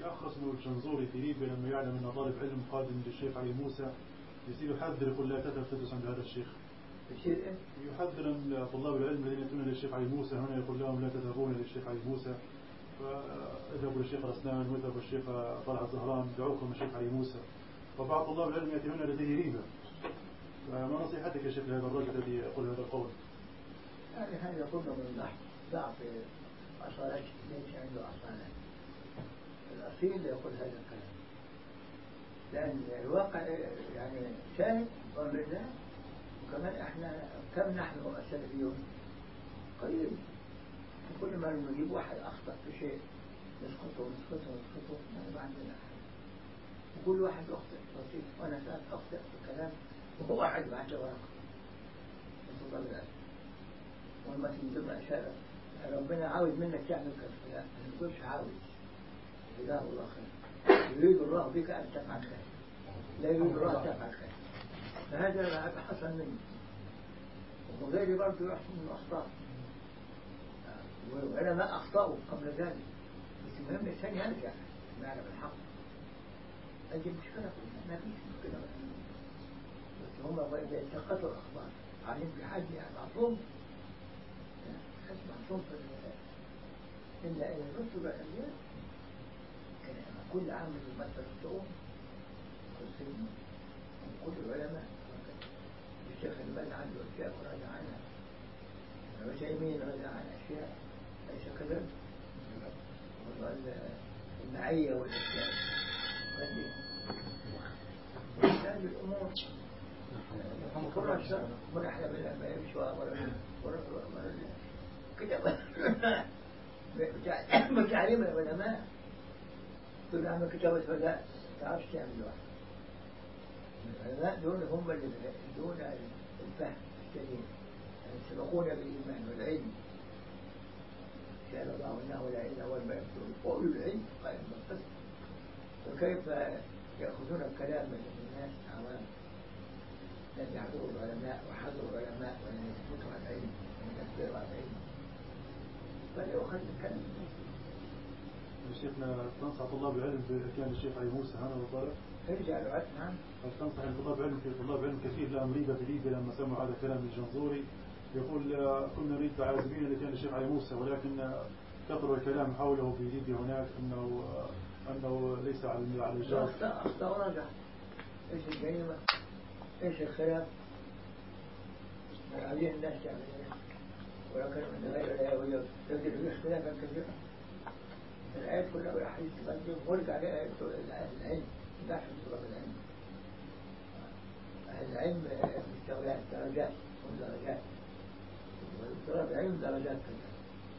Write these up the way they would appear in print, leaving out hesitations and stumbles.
يأخص له الجنزوري في ليبيا لما يعلم أن طالب علم قادم للشيخ علي موسى يصير يحذر يقول لا تذهب تدرس عند هذا الشيخ. يحذر طلاب العلم الذين يأتون للشيخ علي موسى هنا يقول لهم لا تذهبون للشيخ علي موسى فاذهبوا للشيخ رسلان واذهبوا للشيخ طلعت الزهران دعوكم الشيخ علي موسى. وبعض طلاب العلم يأتي هنا لديه ريبة. ما نصيحتك يا شيخ لهذا الرجل الذي يقول هذا القول؟ يعني هذا كله من ضعف أصالته، ليس عنده أصالة. الأصيل يقول هذا الكلام لأن الواقع يعني شاهد بأمر الله. وكمان احنا كم نحن السلفيون قليل، كل ما نجيب واحد أخطأ في شيء نسقطه ما عندنا أحد. وكل واحد أخطأ بسيط، وأنا ساعات أخطأ في الكلام وهو واحد بعد ورقة نسقط الله. وما تنزل أشياء ربنا عاوز منك تعمل كذا، لا ما تقولش عاوز. جزاه الله خير. يريد الله بك أن تفعل خير، لا يريد الله أن تفعل خير. فهذا حصل مني وغيري برضه يحصل من الأخطاء، والعلماء أخطأوا قبل ذلك. بس المهم الإنسان يرجع يعرف الحق. أجل مشكلة ما فيش مشكلة، بس هم يتقطوا الأخبار عليهم في حد معصوم، حد معصوم إلا إن الرسل والأنبياء كل عام يمثل الشؤون كل العلماء. الشيخ الباز عنده أشياء وراجع عنها، وتيمين راجع عن أشياء ليس كذلك. المعية والأشياء هذه الأمور كل الشر مرحلة بالله يمشوا كده بتعليم العلماء. كل عام كتابة فلا تعرفش تعمل واحد. العلماء دول هم اللي دون الفهم السليم، يعني سبقونا بالإيمان والعلم. شاء الله أنه لا إله هو الملك وأولو العلم قائم بالقسط. وكيف يأخذون الكلام من الناس عوام لم يحضروا العلماء وحضروا العلماء ولم يثبتوا على العلم ولم يثبتوا على العلم، بل يأخذ الكلام من الناس. شيخنا تنصح طلاب العلم بإتيان الشيخ علي موسى هنا وطارق؟ ارجع له. نعم. هل تنصح طلاب علم كثير لهم ريبة في ليبيا لما سمعوا هذا الكلام الجنزوري يقول كنا نريد عازبين لإتيان الشيخ علي موسى، ولكن كثر الكلام حوله في ليبيا هناك أنه ليس على الجاز. أخطأ ورجع. إيش الجريمة؟ إيش الخلاف؟ عايزين الناس تعمل، ولكن من غير يقدر فيه اختلافا كثيرا. الآيات كلها والأحاديث تقدم ورجع لها العلم، لا في طلب العلم. العلم مستويات درجات ودرجات، وطلب العلم درجات كثيرة.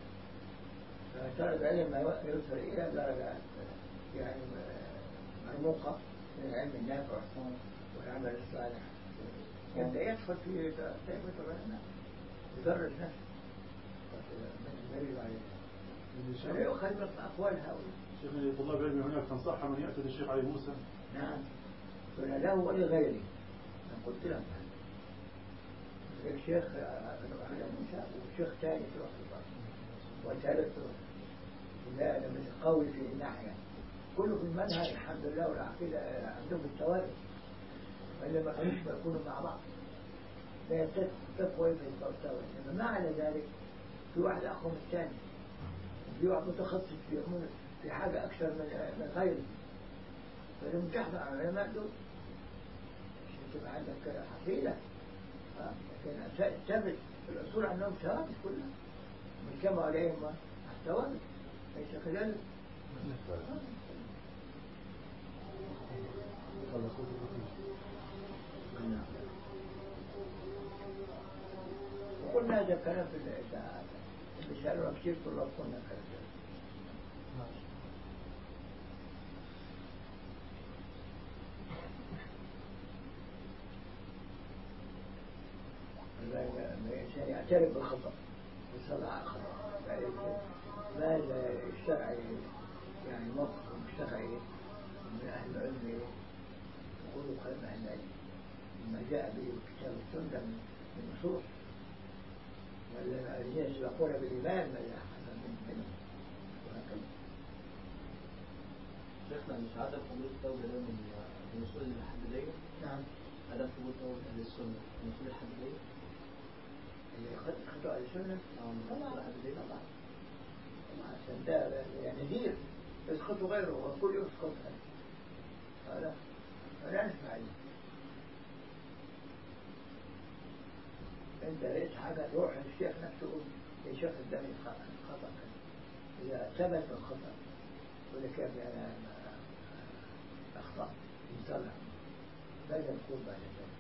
فطلب العلم ما يوصل إلى درجات يعني مرموقة من العلم النافع والعمل الصالح، يبدأ يدخل في طيبة العلماء يدرج نفسه من المريض عليه. فلا يؤخذ من أقوال هؤلاء. شيخنا طلاب العلم هناك تنصح من يأتي للشيخ علي موسى؟ نعم، ولا له ولا غيره. أنا قلت لهم الشيخ علي موسى وشيخ ثاني تروح البر وثالث تروح، ولا أنا قوي في الناحية كله في المنهج الحمد لله والعقيدة عندهم التوارث، وإلا ما كانوش يكونوا مع بعض لا يتفقوا في التوارث. إنما ما على ذلك في واحد أخو من الثاني، في واحد متخصص في حاجة أكثر من غيره، فلم تحضر على العلماء دول عشان تبقى عندك حصيلة. لكن ثابت الأصول عندهم ثوابت كلها مجتمع عليهم الثوابت، ليس كذلك. وقلنا هذا الكلام في الإساءات اللي سألونا كثير طلاب قلنا كلام. الإنسان يعترف بالخطأ ويصلح الخطأ، ماذا الشرعي يعني موقف الشرعي من أهل العلم يقولوا كلام أهل العلم ما جاء به الكتاب والسنة من نصوص، ولا الذين يسبقون بالإيمان ماذا حصل منهم وهكذا. شيخنا مش عدم قبول التوبة ده من أصول الحديدية؟ نعم. عدم قبول توبة أهل السنة من أصول الحديدية؟ خطأ أهل السنة؟ من أصول الحديدية؟ طبعا. عشان ده يعني نذير يسقط غيره والكل يسقط هذا فلا نسمع له. انت لقيت حاجة روح الشيخ نفسه يا شيخ الدم خطأ إذا ثبت الخطأ ولا كيف أنا أخطأ يصلح ماذا نقول بعد ذلك؟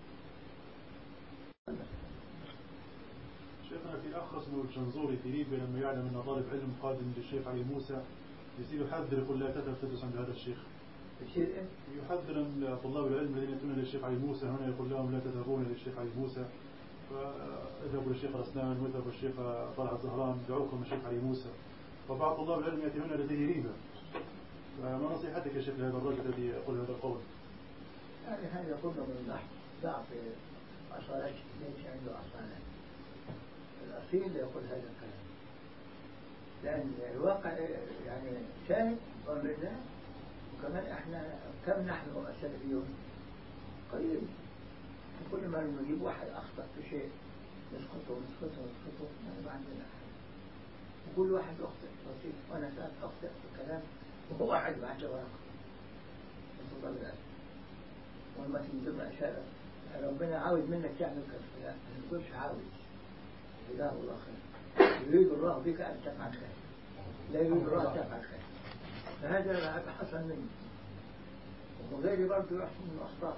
شيخنا في أخ اسمه الجنزوري في ليبيا لما يعلم أن طالب علم قادم للشيخ علي موسى يصير يحذر يقول لا تدرس عند هذا الشيخ. يصير إيه؟ يحذر من طلاب العلم الذين يأتون للشيخ علي موسى هنا يقول لهم لا تذهبون للشيخ علي موسى، فاذهبوا للشيخ رسلان واذهبوا للشيخ طلعت زهران دعوكم الشيخ علي موسى. وبعض طلاب العلم يأتون لديه ريبة. فما نصيحتك يا شيخ لهذا الرجل الذي يقول هذا القول؟ يعني هذا كله من ضعف أصالات ليس عنده أصالات. الأصيل يقول هذا الكلام لأن الواقع يعني شاهد بأمر الله. وكمان احنا كم نحن السلفيون قليل، كل ما نجيب واحد أخطأ في شيء نسقطه ما عندنا أحد، وكل واحد يخطئ بسيط. وأنا ساعات أخطئ في كلام وهو واحد ما عنده ورقة نسأل الله بالعافية. ولما تنزل أشياء ربنا عاوز منك تعمل كذا لا ما تقولش عاوز، جزاه الله خير. يريد الله بك أن تفعل خير، لا يريد الله أن تفعل خير. فهذا حصل مني وغيري برضه يحصل من الأخطاء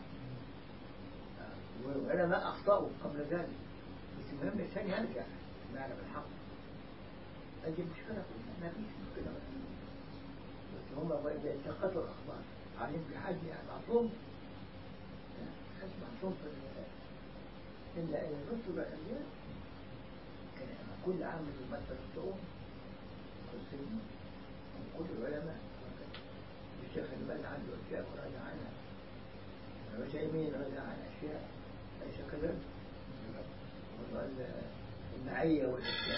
وأنا ما أخطأوا قبل ذلك. بس المهم الإنسان يرجع يعرف الحق. هذه مشكلة ما فيش مشكلة، بس هم يتلقطوا الأخبار عارفين في حد يعني معصوم، حد معصوم إلا إن الرسل الأنبياء كان كل عام يمثل الصوم والسلم وكل العلماء. الشيخ الباز عنده أشياء وراجع عنها، العثيمين راجع عن أشياء ليس كذلك. المعية والأشياء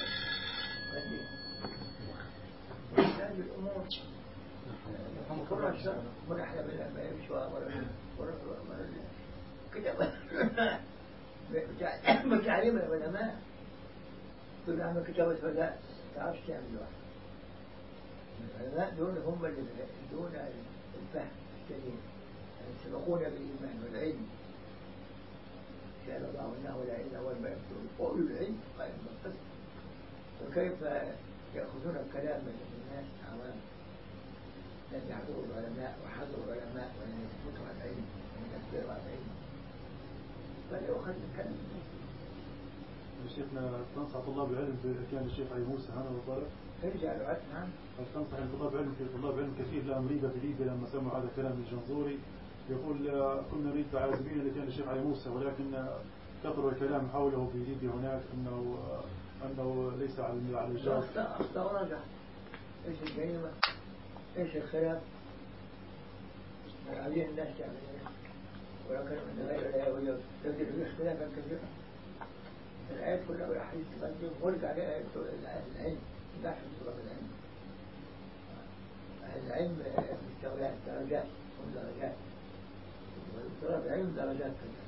هذه الأمور كل الشر ونحن ما يمشوا كده بتعليم العلماء كل عام كتابة فلاء تعرفش تعمل واحد. العلماء دول هم اللي دون الفهم السليم يسبقون بالإيمان والعلم. قال الله إنه لا إله هو الملك قول العلم قائم بالقسط. وكيف يأخذون الكلام من الناس عوام لم يحضروا العلماء وحضروا العلماء ولم يثبتوا على العلم ولم يثبتوا على العلم فليأخذ الكلام. شيخنا تنصح طلاب العلم بإتيان الشيخ علي موسى هنا والطالب؟ ارجع له نعم. تنصح طلاب علم كثير لهم ريبة في ليبيا لما سمعوا هذا الكلام الجنزوري يقول كنا نريد عازمين لكان الشيخ علي موسى ولكن كثر الكلام حوله في ليبيا هناك أنه ليس على الجاز. أخطأ ورجع. إيش الجريمة؟ إيش الخلاف؟ عايزين الناس تعمل إيه؟ ولكن من غير لا يوجد فيه اختلافا كثيرا. الآيات كلها والأحاديث تقدم ورجع لأهل العلم لا في طلاب العلم. أهل العلم مستويات درجات ودرجات وطلاب العلم درجات كذا.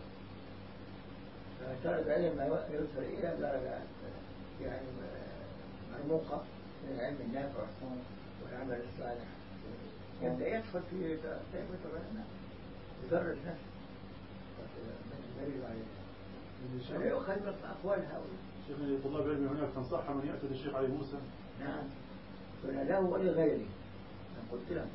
فطلب العلم يوصل إلى درجة يعني مرموقة من العلم النافع والعمل الصالح يبدأ يدخل في طائفة العلماء يدرج نفسه من يجب عليه لا يؤخذ من أقوال هؤلاء. شيخنا طلاب العلم هناك تنصحهم أن يأتوا للشيخ علي موسى؟ نعم ولا له ولغيره. أنا قلت لهم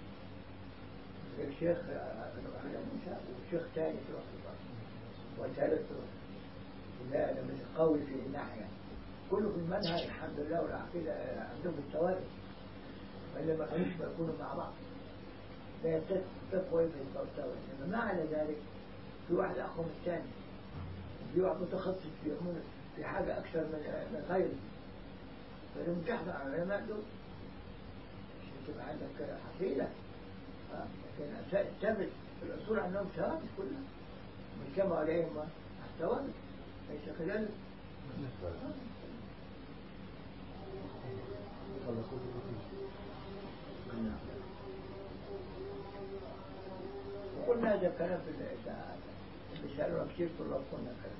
الشيخ علي موسى وشيخ ثالث وثالث لا لم يقوي في الناحية كله في المنهج الحمد لله والعقيدة عندهم التوارث وإلا ما كانوش يكونوا مع بعض لا يتقوى في التوارث. إنما ما على ذلك في واحد أقوى من الثاني في واحد متخصص في حاجة أكثر من غيره فلما تحضر على العلماء دول تبقى عندك حصيلة. لكن الثابت الأصول عنهم ثوابت كلها مجتمع عليهم الثوابت ليس كذلك. هذا كلام في الإذاعة بيسألونا كثير طلاب كنا كذا.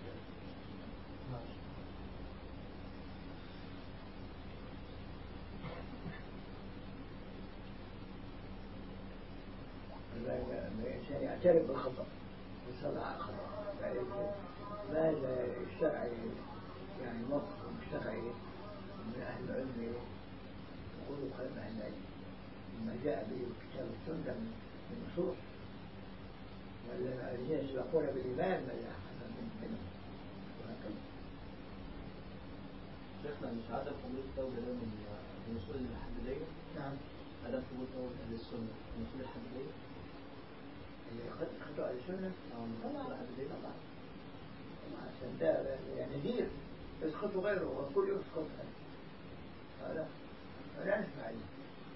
الإنسان يعترف بالخطأ ويصلح على الخطأ. ماذا الشرعي يعني موقف الشرعي من أهل العلم يقولوا كلام أهل العلم ما جاء به الكتاب والسنة من نصوص ولا الذين يسبقون بالإيمان ماذا حصل منهم وهكذا. شيخنا مش عدم قبول التوبة ده من أصول الحديدية؟ نعم. عدم قبول توبة أهل السنة من أصول الحديدية؟ اللي خطأ السنة؟ من أصول الحديدية؟ طبعا. عشان ده يعني نذير يسقط غيره والكل يسقط هذا لا نسمع عليه.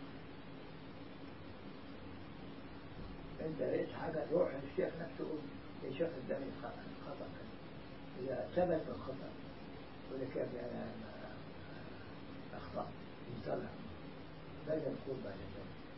انت ليش حاجة روح للشيخ نفسه الشيخ الدمي خطأ إذا ثبت الخطأ يقول لك يا ابني أنا أخطأ يصلح ماذا نقول بعد ذلك؟